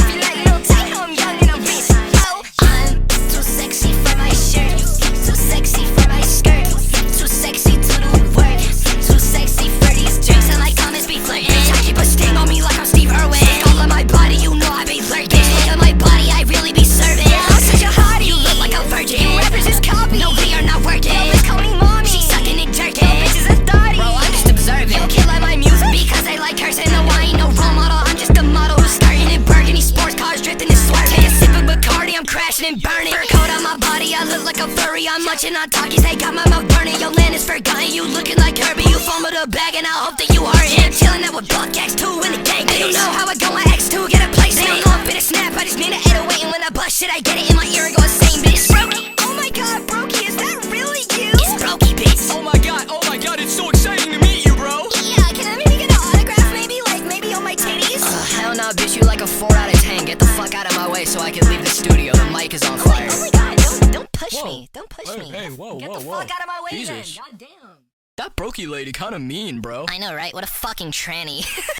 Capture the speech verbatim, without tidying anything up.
Feel like Lil Tay, know I'm young and I'm rich. Oh, I'm too sexy for my shirt, too sexy for my skirt, too sexy to do work, too sexy for these drinks. And like comments be flirting. Bitch, I keep a sting on me like I'm Steve Irwin. All of my body, you know I be lurking. Bitch, look at my body, I really be serving. I'm such a hottie, you look like a virgin. You rappers just copy, no, we are not working. Yo, bitch, call me mommy, she sucking and jerking. Yo, bitch is a thotty, bro, I'm just observing. Yo, kid like my music because they like cursing. No, I ain't no role model, I'm just a model who's skirting in burgundy sports cars, drifting and swerving. Take a sip of Bacardi, I'm crashing and burning. Fur coat on my body, I look like a furry. I'm munching on talkies, they got my mouth burning. Yo, land is forgotten, you looking like Kirby. You fumbled a bag and I hope that you are in. I'm chilling out with Buck X two in the gang. They don't know how I go on X two, get a place. They don't know I'm finna snap, I just need an eight oh eight. And when I bust shit, I get it in my ear and go insane, bitch. Brokey, oh my god, Brokey, is that really you? It's Brokey, bitch. Oh my god, oh my god, it's so exciting to meet you, bro. Yeah, can I maybe get an autograph, maybe? Like, maybe on my titties? Uh, hell nah, bitch, you like a four out of ten. Get the fuck out of my way so I can leave the studio. The mic is on Oh my, fire. oh my god, don't, don't push Whoa. me, don't push Hey, me. hey, whoa, Get whoa, the whoa. fuck out of my way Jesus. then, god damn. That Brokey lady kinda mean, bro. I know, right? What a fucking tranny.